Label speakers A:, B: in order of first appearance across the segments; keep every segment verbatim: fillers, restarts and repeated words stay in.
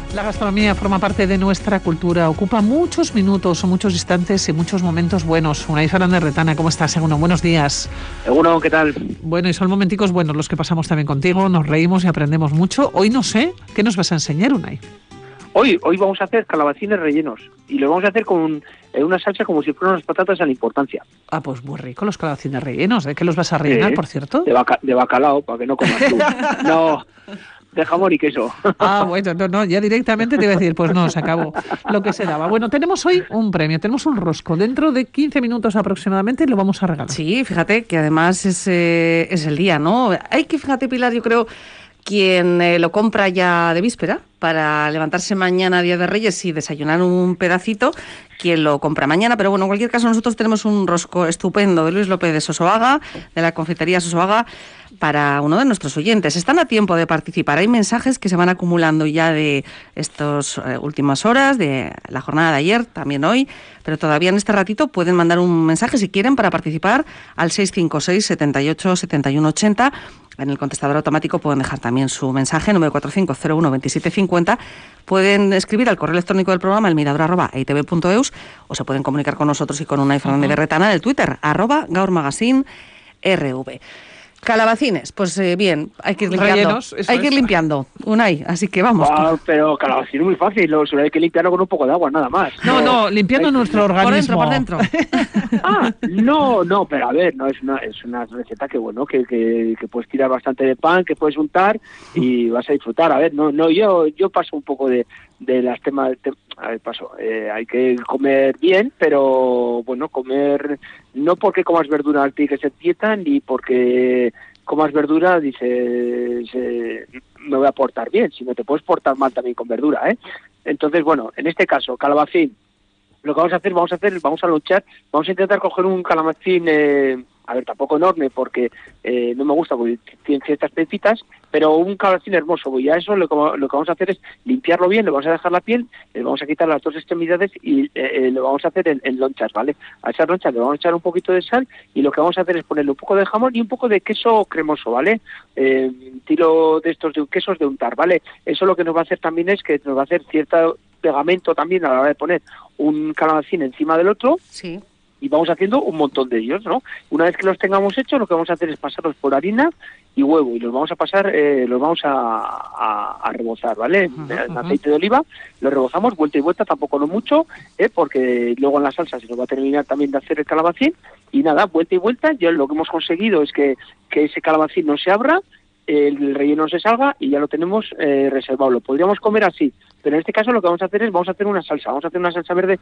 A: La gastronomía forma parte de nuestra cultura, ocupa muchos minutos, muchos instantes y muchos momentos buenos. Unai Fernández Retana, ¿cómo estás? Egunon, buenos días.
B: Egunon, ¿qué tal?
A: Bueno, y son momenticos buenos los que pasamos también contigo, nos reímos y aprendemos mucho. Hoy no sé, ¿qué nos vas a enseñar, Unai?
B: Hoy, hoy vamos a hacer calabacines rellenos y lo vamos a hacer con eh, una salsa como si fueran unas patatas a la importancia.
A: Ah, pues muy rico los calabacines rellenos. ¿De qué los vas a rellenar,
B: eh,
A: por cierto?
B: De, baca, de bacalao, para que no comas tú. No, de jamón y queso.
A: Ah, bueno, no, no, ya directamente te iba a decir, pues no, se acabó lo que se daba. Bueno, tenemos hoy un premio, tenemos un rosco. Dentro de quince minutos aproximadamente lo vamos a regalar.
C: Sí, fíjate que además es, eh, es el día, ¿no? Hay que, fíjate, Pilar, yo creo, quien eh, lo compra ya de víspera para levantarse mañana, Día de Reyes, y desayunar un pedacito, quien lo compra mañana. Pero bueno, en cualquier caso, nosotros tenemos un rosco estupendo de Luis López de Sosoaga, de la confitería Sosoaga, para uno de nuestros oyentes. Están a tiempo de participar. Hay mensajes que se van acumulando ya de estas eh, últimas horas, de la jornada de ayer, también hoy, pero todavía en este ratito pueden mandar un mensaje si quieren para participar al seis cinco seis, setenta y ocho, setenta y uno ochenta. En el contestador automático pueden dejar también su mensaje, nueve cuatro cinco cero uno veintisiete cincuenta. Pueden escribir al correo electrónico del programa, elmirador arroba e i te be punto eus, o se pueden comunicar con nosotros y con Unai Fernández Retana en el Twitter, arroba gaurmagazine rv. Calabacines, pues eh, bien, hay que ir limpiando.
A: Rellenos,
C: hay que ir
A: es.
C: limpiando, Unai, así que vamos.
B: Wow, pero calabacín es muy fácil, lo, solo hay que limpiarlo con un poco de agua, nada más.
A: No, no, no limpiando
B: hay,
A: nuestro organismo.
C: Por dentro, por dentro.
B: Ah, no, no, pero a ver, no es una es una receta que bueno, que, que, que puedes tirar bastante de pan, que puedes untar y vas a disfrutar. A ver, no, no, yo yo paso un poco de, de las temas, te, a ver, paso, eh, hay que comer bien, pero bueno, comer no porque comas verdura tiene que ser dieta, ni porque comas verdura dices eh, me voy a portar bien, sino te puedes portar mal también con verdura, ¿eh? Entonces, bueno, en este caso, calabacín. Lo que vamos a hacer, vamos a hacer, vamos a luchar, vamos a intentar coger un calabacín, eh, a ver, tampoco enorme, porque eh, no me gusta, porque tiene ciertas pepitas, pero un calabacín hermoso. Y a eso lo que, lo que vamos a hacer es limpiarlo bien, le vamos a dejar la piel, le vamos a quitar las dos extremidades y eh, eh, lo vamos a hacer en, en lonchas, ¿vale? A esas lonchas le vamos a echar un poquito de sal y lo que vamos a hacer es ponerle un poco de jamón y un poco de queso cremoso, ¿vale? Eh, tiro de estos de quesos de untar, ¿vale? Eso lo que nos va a hacer también es que nos va a hacer cierta pegamento también a la hora de poner un calabacín encima del otro.
C: Sí.
B: Y vamos haciendo un montón de ellos, ¿no? Una vez que los tengamos hechos, lo que vamos a hacer es pasarlos por harina y huevo y los vamos a pasar, eh, los vamos a, a, a rebozar, ¿vale? Uh-huh, en uh-huh. aceite de oliva, los rebozamos vuelta y vuelta, tampoco no mucho, ¿eh? Porque luego en la salsa se nos va a terminar también de hacer el calabacín y nada, vuelta y vuelta. Ya lo que hemos conseguido es que, que ese calabacín no se abra, el relleno se salga y ya lo tenemos eh, reservado. Lo podríamos comer así, pero en este caso lo que vamos a hacer es, vamos a hacer una salsa, vamos a hacer una salsa verde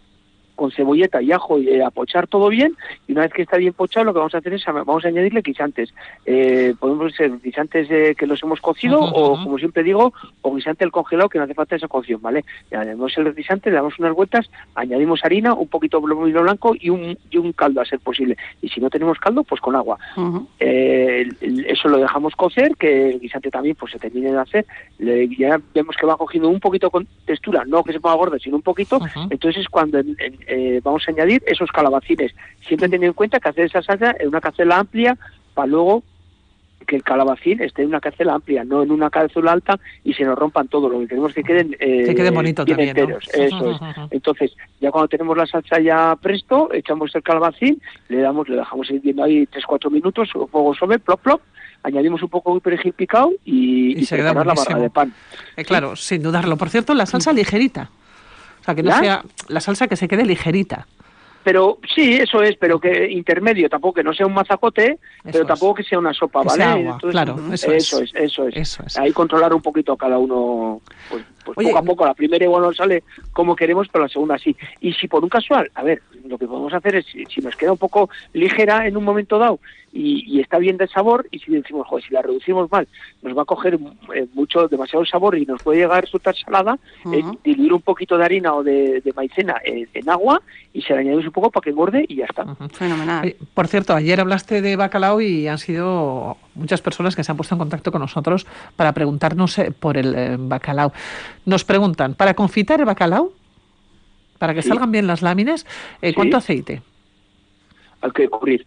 B: con cebolleta y ajo y eh, a pochar todo bien, y una vez que está bien pochado lo que vamos a hacer es, vamos a añadirle guisantes. Eh, podemos ser guisantes eh, que los hemos cocido, uh-huh, o uh-huh. como siempre digo, o guisante al congelado, que no hace falta esa cocción, ¿vale? Le añadimos el guisante, le damos unas vueltas, añadimos harina, un poquito de vino blanco y un, y un caldo a ser posible. Y si no tenemos caldo, pues con agua. Uh-huh. Eh, eso lo dejamos cocer, que el guisante también pues se termine de hacer. Le, ya vemos que va cogiendo un poquito con textura, no que se ponga gordo, sino un poquito. Uh-huh. Entonces es cuando en, en, Eh, vamos a añadir esos calabacines, siempre teniendo en cuenta que hacer esa salsa en una cazuela amplia para luego que el calabacín esté en una cazuela amplia, no en una cazuela alta y se nos rompan todo. Lo que queremos que queden eh,
A: que quede bonito
B: bien
A: también,
B: enteros, ¿no? Eso es. Entonces, ya cuando tenemos la salsa ya presto, echamos el calabacín, le damos, le dejamos hirviendo ahí tres cuatro minutos, fuego suave, plop plop, añadimos un poco de perejil picado y,
A: y, y se queda la barra
B: de pan.
A: Eh, claro, ¿sí? Sin dudarlo. Por cierto, la salsa ligerita. O sea, que no ¿La? sea la salsa que se quede ligerita.
B: Pero sí, eso es, pero que intermedio, tampoco que no sea un mazacote, eso pero
A: es.
B: Tampoco que sea una sopa,
A: que
B: ¿vale?
A: Sea agua,
B: Entonces,
A: claro, eso,
B: eso
A: es.
B: es, eso es.
A: Eso es.
B: Ahí controlar un poquito a cada uno, pues, pues
A: Oye,
B: poco a poco. La primera igual no sale como queremos, pero la segunda sí. Y si por un casual, a ver, lo que podemos hacer es, si nos queda un poco ligera en un momento dado y, y está bien de sabor, y si decimos, joder, si la reducimos mal, nos va a coger eh, mucho, demasiado sabor y nos puede llegar a resultar salada, uh-huh. eh, diluir un poquito de harina o de, de maicena en, en agua y se le añadimos un poco para que engorde y ya está.
A: Uh-huh. Fenomenal. Eh, por cierto, ayer hablaste de bacalao y han sido muchas personas que se han puesto en contacto con nosotros para preguntarnos eh, por el eh, bacalao. Nos preguntan, para confitar el bacalao, para que
B: sí.
A: salgan bien las láminas, eh, ¿cuánto
B: sí.
A: aceite?
B: Hay que cubrir.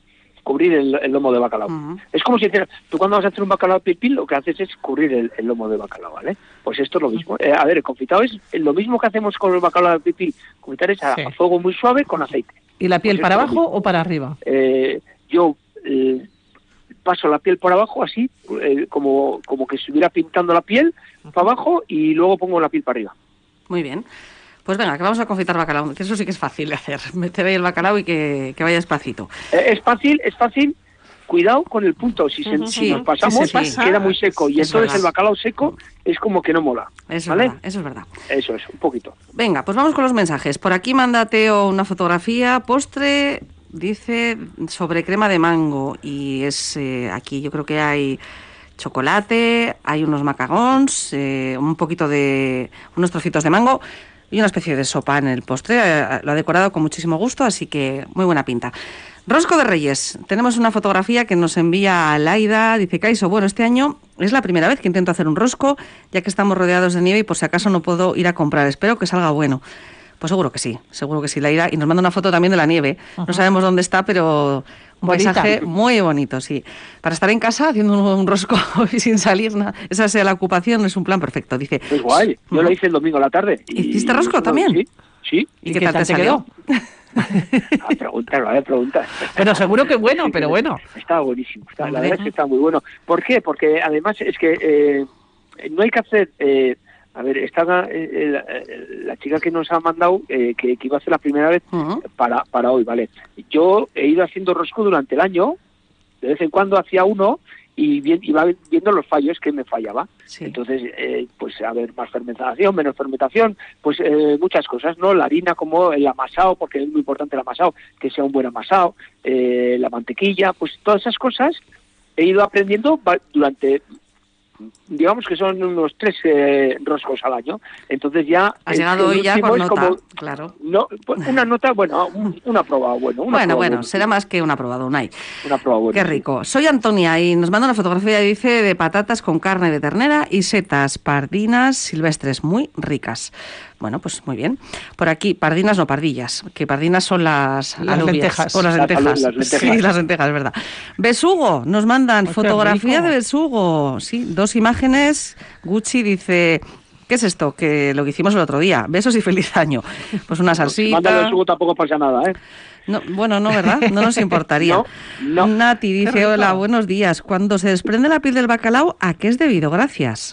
B: cubrir el, el lomo de bacalao. Uh-huh. Es como si hicieras, tú cuando vas a hacer un bacalao pil pil, lo que haces es cubrir el, el lomo de bacalao, ¿vale? Pues esto es lo mismo. Eh, a ver, el confitado es lo mismo que hacemos con el bacalao pil pil. Confitar es a, sí. a fuego muy suave con aceite.
A: ¿Y la piel
B: pues
A: para abajo o para arriba?
B: Eh, yo eh, paso la piel por abajo así, eh, como, como que estuviera pintando la piel uh-huh. para abajo y luego pongo la piel para arriba.
C: Muy bien. Pues venga, que vamos a confitar bacalao, que eso sí que es fácil de hacer. Meter ahí el bacalao y que, que vaya despacito.
B: Eh, es fácil, es fácil. Cuidado con el punto. Si, se, sí, si nos pasamos, sí, sí. queda muy seco. Y es entonces verdad. El bacalao seco es como que no mola.
C: Eso,
B: ¿vale?
C: es verdad, eso es verdad.
B: Eso es, un poquito.
C: Venga, pues vamos con los mensajes. Por aquí manda Teo una fotografía, postre, dice, sobre crema de mango. Y es eh, aquí yo creo que hay chocolate, hay unos macagons, eh, un poquito de... unos trocitos de mango... y una especie de sopa en el postre. Lo ha decorado con muchísimo gusto, así que muy buena pinta. Rosco de Reyes. Tenemos una fotografía que nos envía Laida. Dice, Caiso, bueno, este año es la primera vez que intento hacer un rosco, ya que estamos rodeados de nieve y por si acaso no puedo ir a comprar. Espero que salga bueno. Pues seguro que sí, seguro que sí, Laida. Y nos manda una foto también de la nieve. Uh-huh. No sabemos dónde está, pero... un Bonita. Paisaje muy bonito, sí. Para estar en casa haciendo un, un rosco y sin salir nada, esa sea la ocupación, es un plan perfecto. Dice.
B: Es guay. Yo uh-huh. lo hice el domingo a la tarde.
C: Y... ¿Hiciste rosco también?
B: Sí. sí.
C: ¿Y, ¿Y qué, qué tal te quedó?
B: A preguntar, a ver, preguntar.
A: Bueno, seguro que bueno, sí, pero bueno.
B: Estaba buenísimo. Está, la verdad es que está muy bueno. ¿Por qué? Porque además es que eh, no hay que hacer. Eh, A ver, esta, eh, la, la chica que nos ha mandado, eh, que, que iba a hacer la primera vez uh-huh. para, para hoy, ¿vale? Yo he ido haciendo rosco durante el año, de vez en cuando hacía uno y bien, iba viendo los fallos que me fallaba. Sí. Entonces, eh, pues a ver, más fermentación, menos fermentación, pues eh, muchas cosas, ¿no? La harina como el amasado, porque es muy importante el amasado, que sea un buen amasado, eh, la mantequilla, pues todas esas cosas he ido aprendiendo durante... digamos que son unos tres eh, roscos al año, entonces ya...
C: Has llegado hoy ya con nota, como, claro.
B: No, una nota, bueno, un, un aprobado bueno. Una
C: bueno,
B: aprobado
C: bueno,
B: bueno.
C: será más que un aprobado, Unai.
B: Un aprobado bueno.
C: Qué rico. Soy Antonia y nos manda una fotografía, dice, de patatas con carne de ternera y setas pardinas silvestres muy ricas. Bueno, pues muy bien. Por aquí, pardinas no pardillas, que pardinas son las,
A: las lentejas.
C: O las lentejas.
B: Las, las lentejas.
C: Sí, las lentejas, es verdad. Besugo, nos mandan oh, fotografía de besugo. Sí, dos imágenes. Gucci dice... ¿Qué es esto? Que lo que hicimos el otro día. Besos y feliz año. Pues una salsita. Si
B: manda besugo tampoco pasa nada, ¿eh?
C: No, bueno, no, ¿verdad? No nos importaría.
B: no, no.
C: Nati dice, hola, buenos días. Cuando se desprende la piel del bacalao, ¿a qué es debido? Gracias.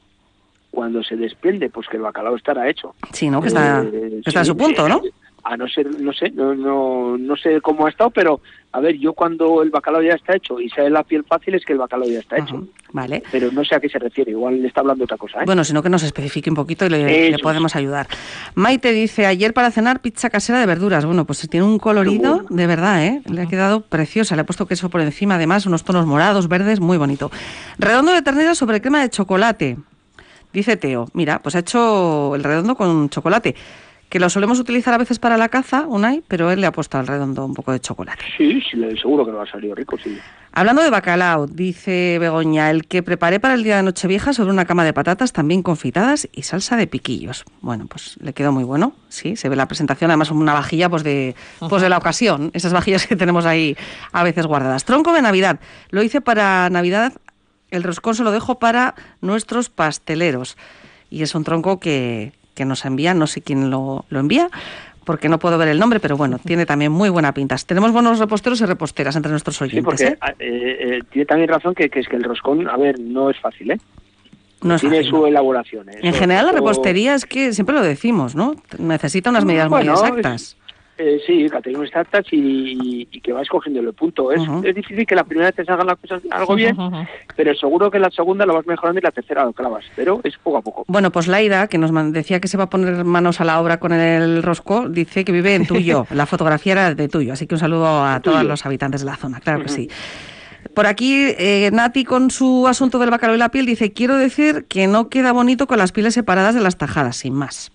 B: Cuando se desprende, pues que el bacalao estará hecho.
C: Sí, ¿no? Que está, eh, que está sí, a su punto, ¿no?
B: A no ser, no sé, no, no, no sé cómo ha estado, pero a ver, yo cuando el bacalao ya está hecho y sale la piel fácil es que el bacalao ya está hecho.
C: Uh-huh, vale.
B: Pero no sé a qué se refiere, igual le está hablando otra cosa, ¿eh?
C: Bueno, sino que nos especifique un poquito y le, le podemos ayudar. Maite dice, ayer para cenar pizza casera de verduras. Bueno, pues tiene un colorido, bueno. de verdad, ¿eh? Le ha quedado preciosa, le ha puesto queso por encima, además, unos tonos morados, verdes, muy bonito. Redondo de ternera sobre crema de chocolate. Dice Teo, mira, pues ha hecho el redondo con chocolate, que lo solemos utilizar a veces para la caza, Unai, pero él le ha puesto al redondo un poco de chocolate.
B: Sí, sí, seguro que lo ha salido rico, sí.
C: Hablando de bacalao, dice Begoña, el que preparé para el día de Nochevieja sobre una cama de patatas también confitadas y salsa de piquillos. Bueno, pues le quedó muy bueno, sí, se ve la presentación, además una vajilla pues de, pues de la ocasión, esas vajillas que tenemos ahí a veces guardadas. Tronco de Navidad, lo hice para Navidad. El roscón se lo dejo para nuestros pasteleros. Y es un tronco que, que nos envía, no sé quién lo, lo envía, porque no puedo ver el nombre, pero bueno, tiene también muy buena pinta. Tenemos buenos reposteros y reposteras entre nuestros oyentes.
B: Sí, porque
C: ¿eh?
B: Eh, eh, tiene también razón que, que es que el roscón, a ver, no es fácil, ¿eh?
C: No es
B: tiene
C: fácil,
B: su
C: ¿no?
B: elaboración. ¿eh?
C: En
B: Eso,
C: general
B: eso...
C: la repostería es que, siempre lo decimos, ¿no? Necesita unas medidas
B: bueno,
C: muy exactas.
B: Es... Eh, sí, que tenga unas exactas y, y que va escogiendo el punto. Es, uh-huh. es difícil que la primera vez te salgan las cosas algo bien, uh-huh. pero seguro que la segunda lo vas mejorando y la tercera lo clavas, pero es poco a poco.
C: Bueno, pues Laida, que nos decía que se va a poner manos a la obra con el rosco, dice que vive en Tuyo. La fotografía era de Tuyo, así que un saludo a todos Tuyo. Los habitantes de la zona, claro uh-huh. que sí. Por aquí, eh, Nati, con su asunto del bacalao y la piel, dice, quiero decir que no queda bonito con las pieles separadas de las tajadas, sin más.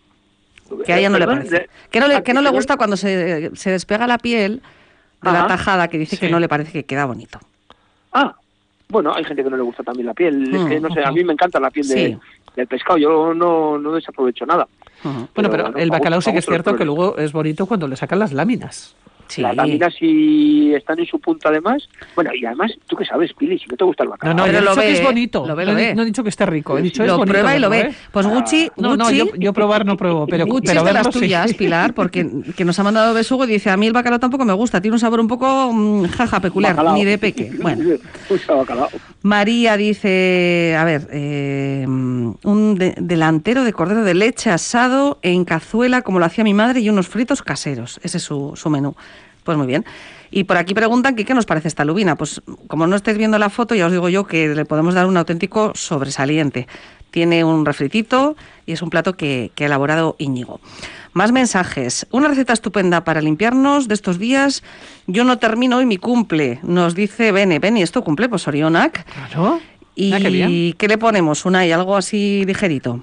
C: Que a ella no le parece. Que no le, que no le gusta cuando se, se despega la piel de Ajá. la tajada, que dice sí. que no le parece que queda bonito.
B: Ah, bueno, hay gente que no le gusta también la piel. Mm, es que, no sé, uh-huh. a mí me encanta la piel de, sí. del pescado. Yo no, no desaprovecho nada.
A: Uh-huh. Bueno, pero, pero el bacalao sí que es cierto que luego es bonito cuando le sacan las láminas.
C: Sí.
B: Las láminas si están en su punto además. Bueno, y además, ¿tú qué sabes, Pili? Si no te gusta el bacalao.
A: No, no,
C: Pero
A: yo he
C: lo
A: dicho
C: ve,
A: que es
C: ¿eh?
A: bonito.
C: Lo ve,
A: no,
C: lo
A: he,
C: ve.
A: no he dicho que esté rico, he dicho es
C: Lo
A: bonito.
C: prueba y lo
A: verlo,
C: ve.
A: ¿eh?
C: Pues Gucci,
A: No, no,
C: Gucci,
A: yo, yo probar no pruebo, pero,
C: Gucci
A: pero
C: es de
A: verlo
C: las tuyas,
A: sí.
C: Pilar, porque que nos ha mandado Besugo y dice, a mí el bacalao tampoco me gusta, tiene un sabor un poco mm, jaja, peculiar,
B: Bacalao.
C: ni de peque. Bueno.
B: Usa bacalao.
C: María dice, a ver, eh, un de- delantero de cordero de leche asado en cazuela, como lo hacía mi madre, y unos fritos caseros. Ese es su, su menú. Pues muy bien. Y por aquí preguntan que qué nos parece esta lubina. Pues como no estáis viendo la foto, ya os digo yo que le podemos dar un auténtico sobresaliente. Tiene un refritito y es un plato que, que ha elaborado Íñigo. Más mensajes. Una receta estupenda para limpiarnos de estos días. Yo no termino hoy mi cumple, nos dice Bene. Bene, ¿esto cumple? Pues Orionak.
A: Claro.
C: ¿Y
A: Ah, qué bien.
C: qué le ponemos? Unai, algo así ligerito.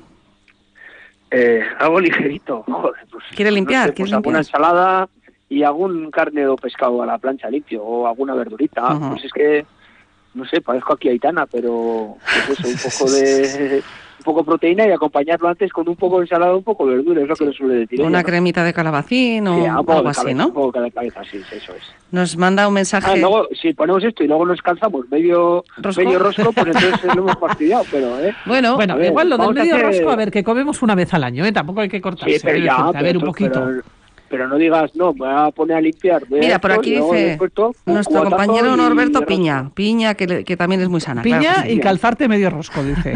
B: Eh, algo ligerito. Joder, pues,
C: ¿Quiere limpiar?
B: No sé,
C: ¿Quiere
B: pues alguna
C: limpiar?
B: ensalada y algún carne o pescado a la plancha limpio o alguna verdurita.
C: Ujú.
B: Pues es que, no sé, parezco aquí Aitana, pero pues eso, un poco de... un poco proteína y acompañarlo antes con un poco de ensalada, un poco de verdura, es lo que le suele decir
C: Una
B: ella, ¿no?
C: cremita de calabacín o
B: Sí, un poco
C: algo
B: de
C: así,
B: cabeza,
C: ¿no?
B: un poco de cabeza, sí, eso es.
C: Nos manda un mensaje.
B: Ah, luego, si ponemos esto y luego nos calzamos medio
C: ¿Rosco?
B: medio rosco, pues entonces lo hemos fastidiado, pero, ¿eh?
C: Bueno,
A: Bueno,
B: A ver,
A: igual lo del
B: vamos a
A: medio
B: hacer-
A: rosco, a ver, que comemos una vez al año, ¿eh? Tampoco hay que cortarse.
B: Sí, pero
A: ¿eh?
B: ya,
A: Decirte, a
B: pero
A: ver, un
B: tú-
A: poquito.
B: Pero, pero no digas, no, me voy a poner a limpiar. voy a
C: mira,
B: esto,
C: por aquí
B: y luego
C: dice
B: después todo, un
C: nuestro
B: cubatazo
C: compañero
B: y
C: Norberto
B: rosco.
C: Piña. Piña, que, le- que también es muy sana.
A: Piña
C: claro que sí.
A: y calzarte medio rosco, dice.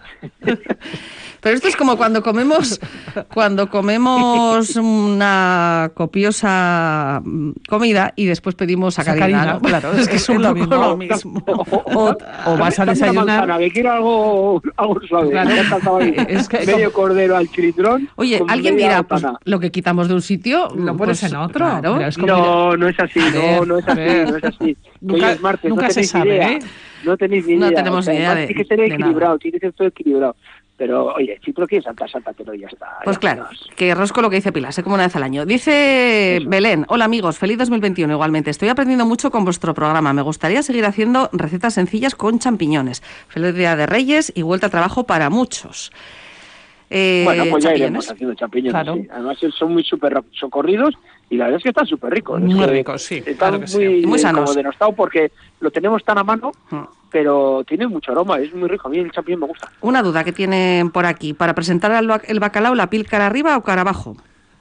C: Pero esto es como cuando comemos cuando comemos una copiosa mm, comida y después pedimos sacarina,
A: Sacarina,
C: ¿no?
A: claro,
C: es que es
A: es
C: un
A: lo
C: poco
A: mismo.
C: lo mismo.
A: O, o vas a
B: Dame una
A: desayunar.
B: manzana, que quiero algo, algo suave.
A: Claro.
B: Ya calzaba ahí.
A: Es que-
B: medio cordero al chilitrón.
C: Oye,
B: con
C: alguien
B: media
C: dirá, pues
B: botana.
C: lo que quitamos de un sitio...
A: Lo pones
C: pues,
A: en otro.
C: Claro.
A: Mira, es como-
B: No, no es así,
A: A
B: no,
A: ver,
B: no es
A: a
B: así,
A: ver.
B: no es así.
A: Nunca-
B: Hoy es martes,
A: nunca
B: no
A: se
B: tenéis
A: sabe,
B: idea.
A: ¿eh?
B: No tenéis ni
C: No
B: idea.
C: tenemos
B: O sea,
C: ni idea
B: además,
C: de-
B: tiene que ser
C: de
B: equilibrado,
C: nada.
B: tiene que ser todo equilibrado. Pero, oye, si tú lo quieres saltar, sáltatelo y ya está.
C: Pues
B: ya
C: claro,
B: está.
C: que rosco lo que dice Pilar, sé como una vez al año. Dice
B: Eso.
C: Belén, hola amigos, feliz dos mil veintiuno igualmente. Estoy aprendiendo mucho con vuestro programa. Me gustaría seguir haciendo recetas sencillas con champiñones. Feliz Día de Reyes y vuelta a trabajo para muchos. Eh,
B: Bueno, pues ya
C: champiñones.
B: iremos haciendo champiñones.
A: Claro.
B: Sí. Además son muy súper socorridos y la verdad es que están súper ricos.
A: Muy
B: Es que
A: ricos, sí,
B: Están
A: claro que sí.
B: muy,
C: Y muy
B: eh,
C: sanos.
B: como denostados porque lo tenemos tan a mano,
C: Mm.
B: pero tiene mucho aroma, es muy rico. A mí el champiñón me gusta.
C: Una duda que tienen por aquí. ¿Para presentar el ba- el bacalao, la piel cara arriba o cara abajo?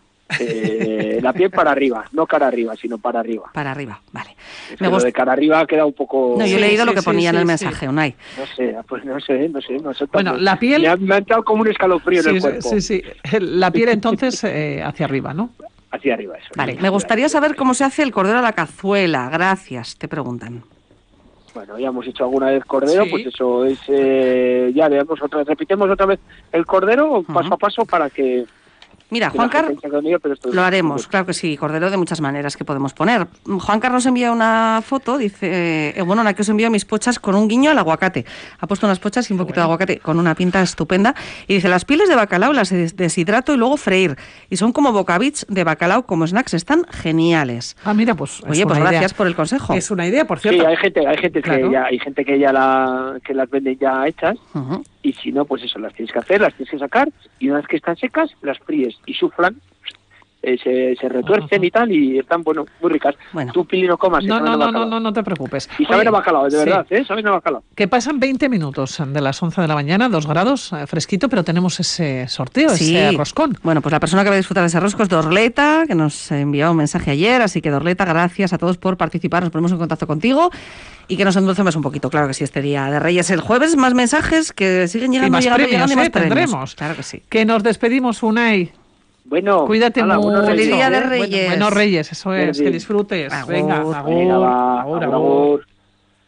B: Eh, la piel para arriba, no cara arriba, sino para arriba.
C: Para arriba, vale.
B: Es
C: Me
B: que lo
C: gust-
B: de cara arriba queda un poco...
C: No, yo he
A: Sí,
C: leído lo
A: sí,
C: que
A: sí,
C: ponía en el
A: sí,
C: mensaje,
A: sí.
C: Unai.
B: No sé, pues no sé, no sé, no sé.
A: Bueno,
B: tampoco.
A: la piel-
B: Me ha, me ha entrado como un escalofrío en
A: Sí,
B: el cuerpo.
A: sí, sí. La piel entonces eh, hacia arriba, ¿no?
B: Hacia arriba, eso.
C: Vale,
B: sí.
C: me gustaría saber cómo se hace el cordero a la cazuela. Gracias, te preguntan.
B: Bueno, ya hemos hecho alguna vez cordero,
A: Sí.
B: pues eso es... Eh, ya veamos otra vez, repitemos otra vez el cordero paso
C: Ujú.
B: a paso para que...
C: Mira,
B: que
C: Juan
B: la gente
C: Carlos...
B: se haga conmigo, pero esto es-
C: Lo haremos, claro que sí, cordero de muchas maneras que podemos poner. Juan Carlos envía una foto, dice, eh, bueno, la que os envío mis pochas con un guiño al aguacate. Ha puesto unas pochas y un poquito de aguacate con una pinta estupenda. Y dice, las pieles de bacalao las des- deshidrato y luego freír. Y son como bocabits de bacalao como snacks, están geniales.
A: Ah, mira, pues. es
C: Oye, pues
A: una idea.
C: gracias por el consejo.
A: Es una idea, por
B: Sí,
A: cierto.
B: hay gente, hay gente
A: Claro.
B: que ya, hay gente que ya la, que las venden ya hechas
C: Ujú.
B: y si no, pues eso, las tienes que hacer, las tienes que sacar y una vez que están secas, las fríes y suflan, eh, se, se retuercen
A: Ajá.
B: y tal y están, bueno, muy ricas.
C: Bueno.
B: Tú, Pili, no comas,
A: No,
B: saben
A: no,
B: a
A: no,
B: bacalao.
A: no, no, no te preocupes.
B: Y saben
A: Oye,
B: a bacalao, de
A: sí.
B: verdad, ¿eh? Saben a bacalao.
A: Que pasan veinte minutos de las once de la mañana, dos grados, eh, fresquito, pero tenemos ese sorteo,
C: Sí.
A: ese roscón.
C: Bueno, pues la persona que va a disfrutar de ese rosco es Dorleta, que nos envió un mensaje ayer, así que Dorleta, gracias a todos por participar, nos ponemos en contacto contigo y que nos endulcemos un poquito, claro que sí, este día de Reyes. El jueves más mensajes que siguen
A: Y
C: llegando,
A: más
C: llegando,
A: premios,
C: llegando y más
A: ¿eh?
C: premios.
A: Tendremos.
C: Claro que sí.
A: Que nos despedimos, Unai.
B: Bueno,
A: Cuídate
B: hala,
A: mucho.
B: buenos
C: Feliz
B: Reyes,
C: Día de
B: ¿eh?
C: Reyes.
A: Bueno, buenos Reyes, eso es,
B: Feliz.
A: que disfrutes.
C: Agur.
A: Venga,
B: Venga,
A: agur,
B: va,
A: agur,
B: agur,
A: agur.
B: agur.